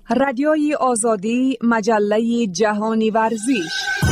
رادیوی آزادی، مجله جهانی ورزش.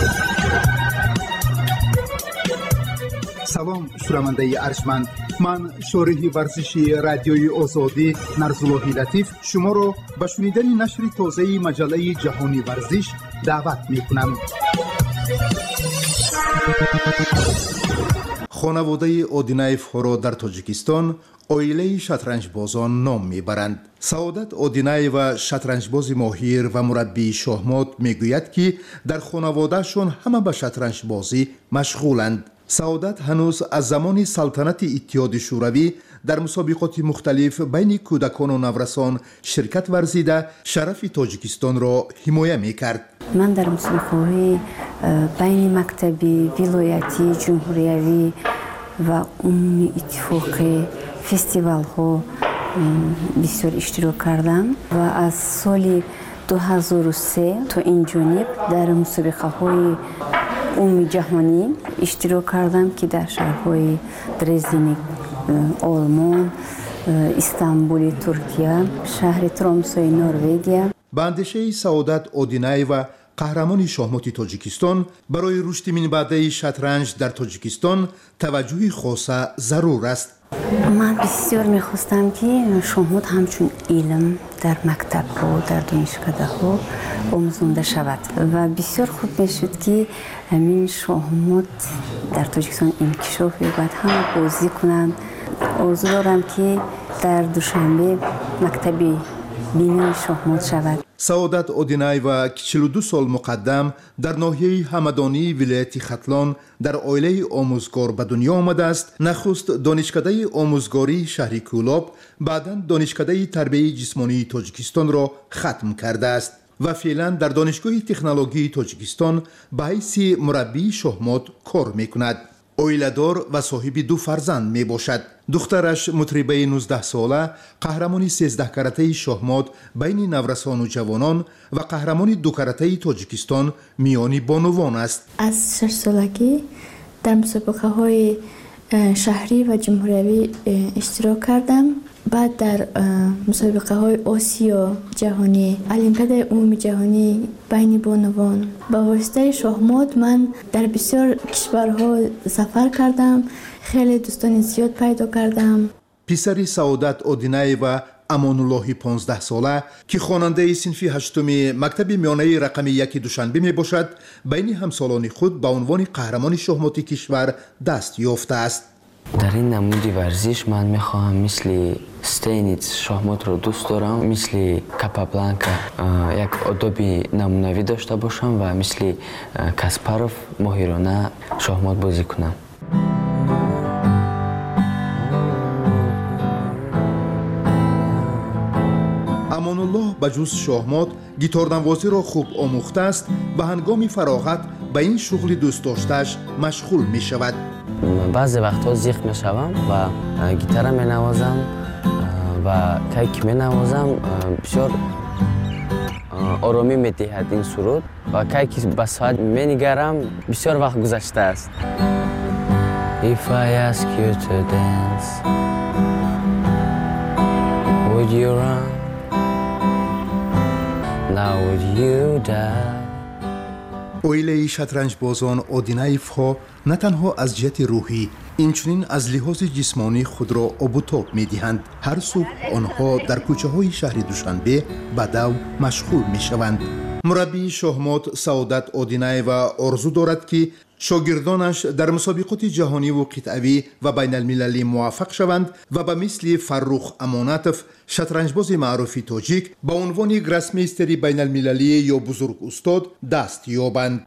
سلام شنونده ارجمند، من شارح ورزشی رادیوی آزادی نرزاللهی لطیف شما را به شنیدن نشر تازه مجله جهانی ورزش دعوت می‌کنم. خانواده اودینایف‌ها را در تاجیکستان اویله شطرنجبازان نام میبرند. سعادت اودینایو شطرنجباز ماهر و مربی شاهمات میگوید که در خانوادهشان همه به شطرنجبازی مشغولند. سعادت هنوز از زمان سلطنت اتحاد شوروی در مسابقات مختلف بین کودکان و نورسان شرکت ورزیده شرف تاجیکستان را حمایت میکرد. من در مسابقات بین مکتبی، ولایتی، جمهوریوی و عمومی اتفاقی فستیوال ها بسیار اشتراک کردم و از سال 2003 تا این جانب در مسابقه های عمومی جهانی اشتراک کردم که در شهرهای درزدن آلمان، استانبول ترکیه، شهر ترامسای نروژ. به اندیشه سعادت اودینایو قهرمان شاهمات تاجیکستان برای رشد منبع شطرنج در تاجیکستان توجه خاص ضرور است. من بسیار میخواستم که شاهمات همچون علم در مکتب ها، در دانشکده ها آموزانده شود و بسیار خوب میشد که همین شاهمات در تاجیکستان انکشاف یابد، همه بازی کنند. آرزو دارم که در دوشنبه مکتبی بینی شاهمات شود. سعادت اودینایو 42 سال مقدم در ناحیه همدانی ولایت ختلان در عائله آموزگار به دنیا آمده است. نخست دانشکده آموزگاری شهر کولاب، بعداً دانشکده تربیت جسمانی تاجیکستان را ختم کرده است و فعلا در دانشگاه تکنولوژی تاجیکستان به حیث مربی شاهمات کار میکند. اویله‌دار و صاحب 2 فرزند می باشد. دخترش مطربه 19 ساله، قهرمان 13 کرته شاهمات بین نورسان و جوانان و قهرمان 2 کرته تاجیکستان میانی بانوان است. از 6 سالگی در مسابقه های شهری و جمهوریوی اشتراک کردم. بعد در مسابقه های آسیا جهانی، المپیاد عمومی جهانی بین بانوان با واسطه شاهمات من در بسیار کشورها سفر کردم. خیلی دوستان زیاد پیدا کردم. پسر سعادت اودینایو امانالله 15 ساله که خواننده صنف 8 مکتب میانه رقم 1 دوشنبه می باشد، بین همسالان خود به عنوان قهرمان شاهمات کشور دست یافته است. در این نمود ورزش من میخواهم مثل استینیتس شاهمات رو دوست دارم، مثل کاپابلانکا یک آدابی نمونوی داشته باشم و مثل کاسپاروف ماهرانه شاهمات بازی کنم. امانالله بجز شاهمات گیتاردنوازی را خوب آموخته است و هنگام فراغت به این شغل دوست داشته‌اش مشغول می شود. بعضی وقتها زیخ می شوم و گیتار می نوازم و کیک می نوازم. بسیار آرامی می دهد این سرود و کیک به ساعت می نگرم. بسیار وقت گذشته است. If I ask you to dance, would you run? Now would you die? اویله شطرنج بازان اودینایف ها نه تنها از جهت روحی اینچنین از لحاظ جسمانی خود را آب و تاب می دهند. هر صبح آنها در کوچه های شهر دوشنبه به دو مشغول می شوند. مربی شاهمات سعادت اودینایو آرزو دارد که شاگردانش در مسابقات جهانی و قطعوی و بین المللی موفق شوند و به مثل فرخ امانتوف شطرنجباز معروف تاجیک به عنوان گراسمیستری بین المللی یا بزرگ استاد دست یابند.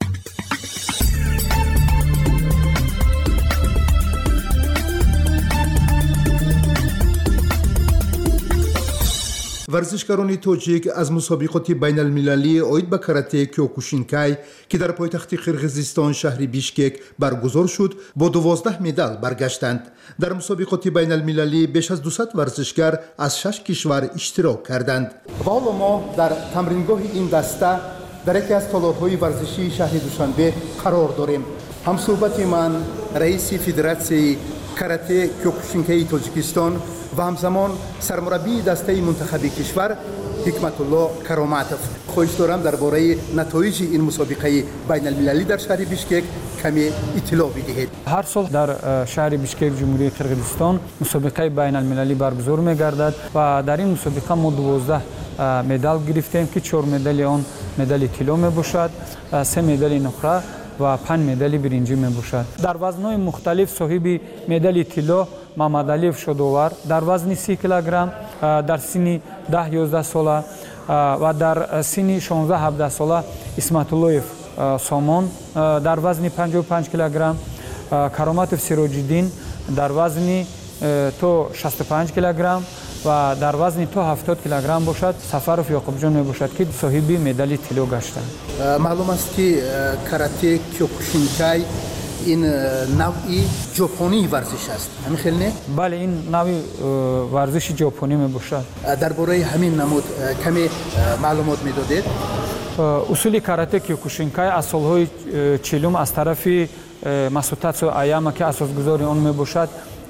ورزشکاران تاجیک از مسابقات بین المللی عاید به کاراته کیوکوشینکای که در پایتخت قرقیزستان شهر بیشکک برگزار شد با 12 مدال برگشتند. در مسابقات بین المللی بیش از 200 ورزشکار از 6 کشور اشتراک کردند. حالا ما در تمرینگاه این دسته در یکی از تالارهای ورزشی شهر دوشنبه قرار داریم. همصحبت من رئیس فدراسیون کاراته کیوکوشینکای تاجیکستان و همزمان سرمربی دسته منتخب کشور حکمتالله کراماتов. خواهش دارم درباره نتایج این مسابقه بین المللی در شهر بیشکک کمی اطلاع بدهید. هر سال در شهر بیشکک جمهوری قرقیزستان مسابقه بین المللی برگزار می‌گردد و در این مسابقه ما 12 مدال گرفتیم که 4 مدال آن مدال طلا میباشد، 3 مدال نقره و 5 مدال برنجی میباشد. در وزن‌های مختلف صاحب مدال طلا محمد علیف شدوار در وزن 30 کیلوگرم در سن 10-11 ساله و در سن 16-17 ساله اسمت اللهیف سامان در وزن 55 کیلوگرم، کراماتов سراج‌الدین در وزن تو 65 کیلوگرم و در وزن تو 70 کیلوگرم باشد. سفرов یعقوبجان میباشد که صاحب مدال طلا گشتند. معلوم است که کاراته کیوکوشینکای این نوعی ژاپنی ورزش است. همین خیلی نه؟ بله این نوعی ورزش ژاپنی میباشد. درباره همین نمود کمی معلومات میدادید؟ اصول کاراته کیوکوشینکای از سالهای 40 از طرف масутацо Аяма که اساسگذار آن میباشد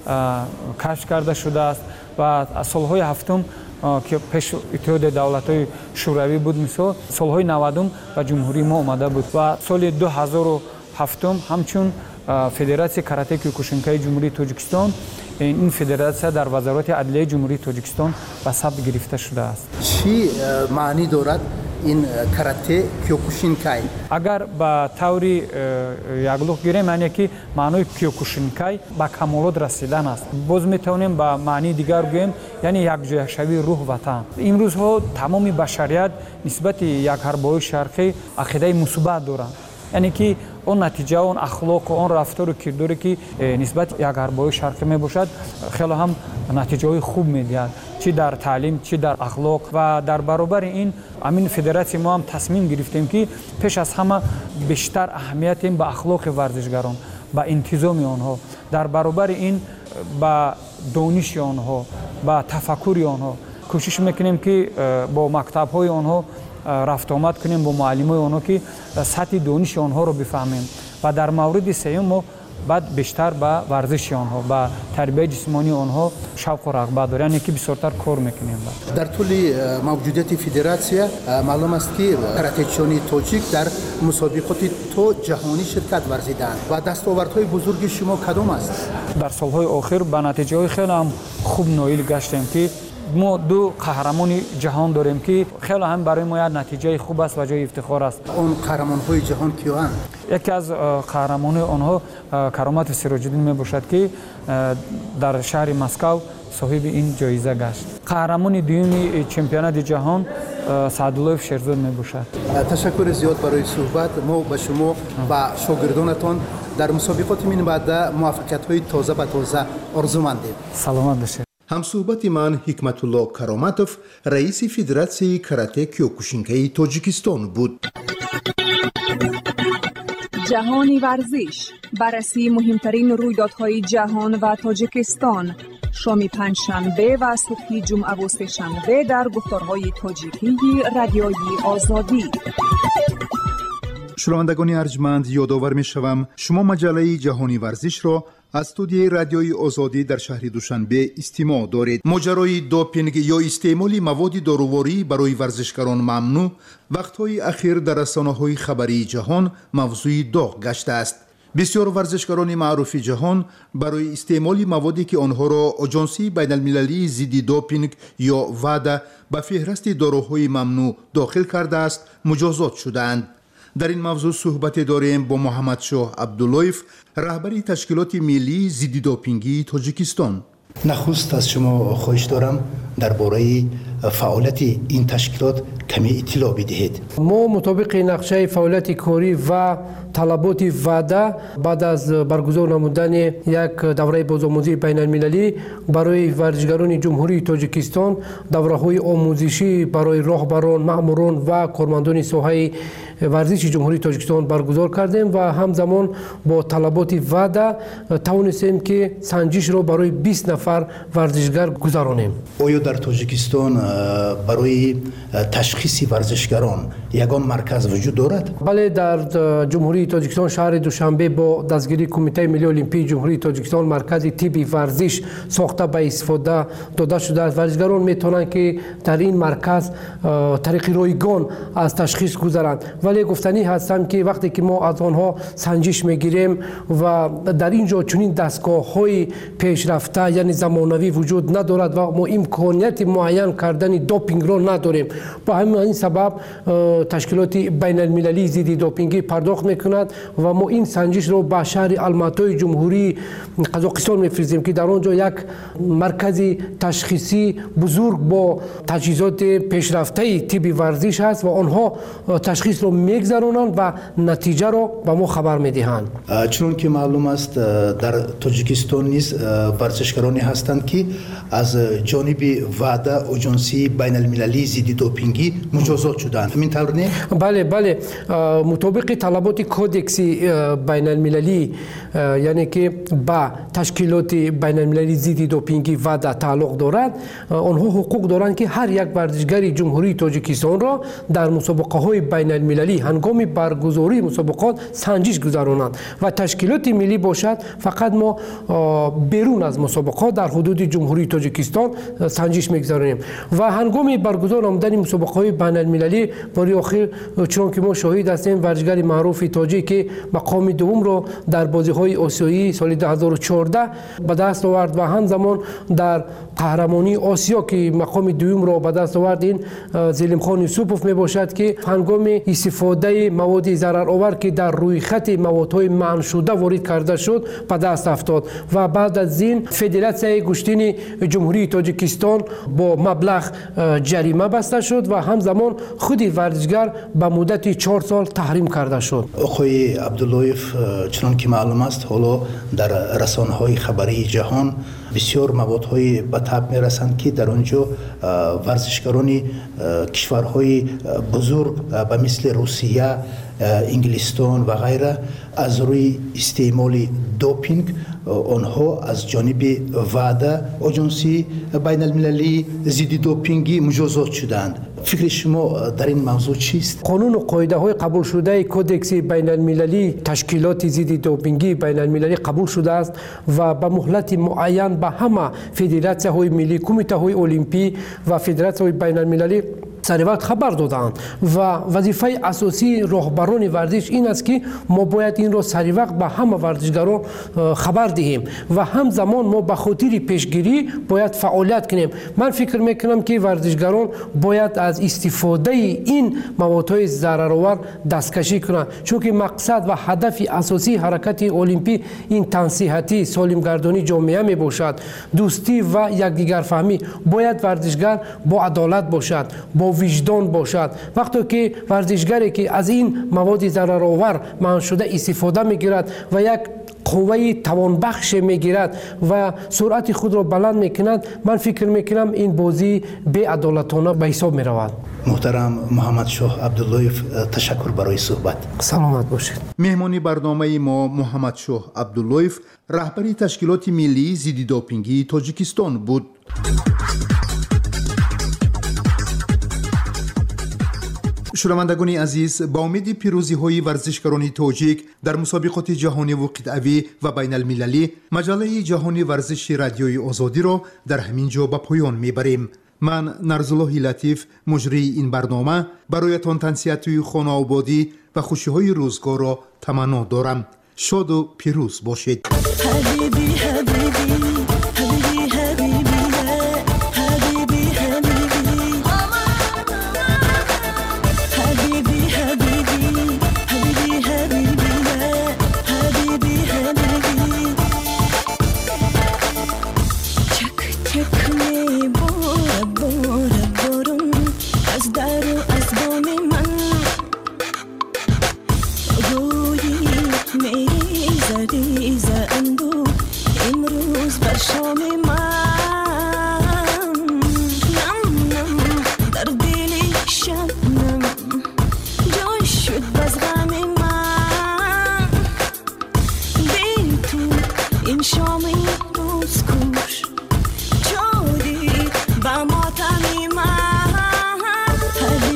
کشف کرده شده است و از سالهای هفتم که پیش اتحاد دولت‌های شوروی بود مثلا سالهای 90 و جمهوری ما آمده بود و سال 2007 همچون فدراسیون کاراته کیوکوشینکای جمهوری تاجیکستان این فدراسیون در وزارت عدلیه جمهوری تاجیکستان به ثبت گرفته شده است. چی معنی دارد این کاراته کیوکوشینکای؟ اگر با طوری یگلوخ گیریم یعنی که معنی کیوکوشینکای با کمالات رسیدن است. باز میتونیم با معنی دیگر بگوییم یعنی یک جوشوی روح وطن. امروز ها تمام بشریت نسبت یک حربای شرقی عقیده مثبت دارند. یعنی که اون نتیجه اون اخلاق و اون رفتار و کرداری که نسبت یک حربای شرقی میباشد خیلی هم نتیجه های خوب میدهد، چی در تعلیم چی در اخلاق و در برابر این امین فدراسیون ما هم تصمیم گرفتیم که پیش از همه بیشتر اهمیت به اخلاق ورزشگران با انتظام آنها در برابر این با دانش آنها با تفکر آنها کوشش میکنیم که با مکتب های آنها رفت آمد کنیم با معلمای آنها که سطح دانش آنها رو بفهمیم و در مورد سوم ما بعد بیشتر با ورزش آنها با تربیت جسمانی آنها شوق و رغبت داریم یعنی که بسیارتر کار میکنیم. در طول موجودیت فدراسیون معلوم است که کراته‌چیان تاجیک در مسابقات تو جهانی شرکت ورزیدند و دستاوردهای بزرگ شما کدام است؟ در سالهای آخر به نتیجه های خیلی هم خوب نایل گشتیم که ما 2 قهرمان جهان داریم که خیلی هم برای ما نتیجه خوب است و جای افتخار است. اون قهرمان‌های جهان کیان؟ یکی از قهرمان آنها کراماتov سراج‌الدین میباشد که در شهر مسکو صاحب این جایزه گشت. قهرمان دوم چمپیونات جهان سعداللهیف شیرزاد میباشد. تشکر زیاد برای صحبت. ما به شما و شاگردانتان در مسابقات من بعد موفقیت‌های تازه به تازه آرزومندیم. سلامت باشید. همصحبت من حکمتالله کراماتов رئیس فدراسیون کاراته کیوکوشینکای تاجیکستان بود. جهانی ورزش، بررسی مهمترین رویدادهای جهان و تاجیکستان، شام پنجشنبه و صبح جمعه و سه‌شنبه در گفتارهای تاجیکی رادیوی آزادی. شنوندگان ارجمند یادآور می‌شوم شما مجله جهانی ورزش را از استودیوی رادیوی آزادی در شهر دوشنبه استماع دارید. ماجرای دوپینگ یا استعمال مواد دارویی برای ورزشکاران ممنوع وقت‌های اخیر در رسانه‌های خبری جهان موضوع داغ گشته است. بسیار ورزشکاران معروف جهان برای استعمال موادی که آنها را آژانسی بین‌المللی ضد دوپینگ یا وادا به فهرست داروهای ممنوع داخل کرده است مجازات شدند. در این موضوع صحبت داریم با محمد شاه عبداللهیف، رهبری تشکیلات ملی ضد دوپینگی تاجیکستان. نخست از شما خواهش دارم درباره فعالیت این تشکیلات کمی اطلاع بدهید. ما مطابق نقشه فعالیت کاری و طلبات وادا بعد از برگزار نمودن یک دوره بازآموزی بین المللی برای ورزشکاران جمهوری تاجیکستان، دوره‌های آموزشی برای راهبران، مأموران و کارمندان ساحه ورزش جمهوری تاجیکستان برگزار کردیم و همزمان با طلبات وعده توانستیم که سنجش رو برای 20 نفر ورزشگر گذرانیم. آیا در تاجیکستان برای تشخیص ورزشگران یگان مرکز وجود دارد؟ بله، در جمهوری تاجیکستان شهر دوشنبه با دستگیری کمیته ملی المپیک جمهوری تاجیکستان مرکز طبی ورزش ساخته به استفاده داده شده است. ورزشگران میتونن که در این مرکز طریق رایگان از تشخیص گذرند، ولی گفتنی هستم که وقتی که ما از آنها سنجش میگیریم و در اینجا چنین دستگاه‌های پیشرفته یعنی زمانوی وجود ندارد و ما امکانیت معین کردن دوپینگ را نداریم. با همین سبب تشکیلات بین المللی ضد دوپینگی پرداخت میکند و ما این سنجش را به شهر الماتای جمهوری قزاقستان میفرستیم که در آنجا یک مرکز تشخیصی بزرگ با تجهیزات پیشرفته طبی ورزش است و آنها تشخیص را میگذرانند و نتیجه را به ما خبر میدهند. چون که معلوم است در تاجیکستان نیز ورزشکارانی هستند که از جانب وعده اجنسی بین المللی ضد دوپینگی مجازات شدند. همین طور نیست؟ بله، مطابق طلبات کودکس بین المللی یعنی که با تشکیلات بین المللی ضد دوپینگی وعده تعلق دارد، آنها حقوق دارند که هر یک ورزشگر جمهوری تاجیکستان را در مسابقه های بین المللی هنگام برگزاری مسابقات سنجش گذرانند و تشکیلات ملی باشد فقط ما بیرون از مسابقات در حدود جمهوری تاجیکستان سنجش میگذاریم و هنگام برگزار نمودن مسابقه های بین المللی برای آخر چون که ما شاهد هستیم ورزشگر معروف تاجیک که مقام دوم را در بازی های آسیایی سال 2014 به دست آورد و همزمان در قهرمانی آسیا که مقام دوم را به دست آورد این زلیم خان یوسفوف می باشد که هنگام استفاده مواد ضررآور که در روی خط موادهای منع شده وارد کرده شد به دست افتاد و بعد از این فدراسیون گشتین جمهوری تاجیکستان با مبلغ جریمه بسته شد و همزمان خودی ورزشگر به مدت 4 سال تحریم کرده شد. آقای عبداللهیف، چون که معلوم است حالا در رسانه‌های خبری جهان بسیار موادهای به تاب میرسند که در آنجا ورزشکاران کشورهای بزرگ به مثل روسیه، انگلستان و غیره از روی استعمال دوپینگ آنها از جانب وعده اجنسی بین المللی ضد دوپینگی مجازات شدند. فکر شما در این موضوع چیست؟ قانون و قاعده های قبول شده کودکس بین المللی تشکیلات ضد دوپینگی بین المللی قبول شده است و به مهلت معین به همه فدراسیون های ملی، کمیته های المپی و فدراسیون های بین المللی سر وقت خبر دادند و وظیفه اساسی راهبران ورزش این است که ما باید این را سر وقت به همه ورزشگران خبر دهیم و همزمان ما به خاطر پیشگیری باید فعالیت کنیم. من فکر میکنم که ورزشگران باید از استفاده این موادهای ضررآور دستکشی کنند، چون که مقصد و هدف اساسی حرکت المپی این تنصیحاتی سالمگردانی جامعه می باشد، دوستی و یکدیگر فهمی. باید ورزشگر با عدالت باشد، با وجدان باشد. وقتی که ورزشگری که از این مواد ضررآور منع شده استفاده میگیرد و یک قوه توانبخش میگیرد و سرعت خود را بلند میکند، من فکر میکنم این بازی بی عدالتانه به حساب میرود. محترم محمد شاه عبداللهیف، تشکر برای صحبت. سلامت باشید. مهمانی برنامه ما محمد شاه عبداللهیف، رهبری تشکیلات ملی ضد دوپینگی تاجیکستان بود. شنوندگان عزیز، با امید پیروزی های ورزشکاران تاجیک در مسابقات جهانی و قطعی و بین المللی، مجله جهانی ورزش رادیوی آزادی را در همین جا به پایان میبریم. من نرزالله لطیف، مجری این برنامه، برایتان تنصیحات خانه آبادی و خوشی های روزگار را تمنا دارم. شاد و پیروز باشید.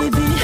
بیبی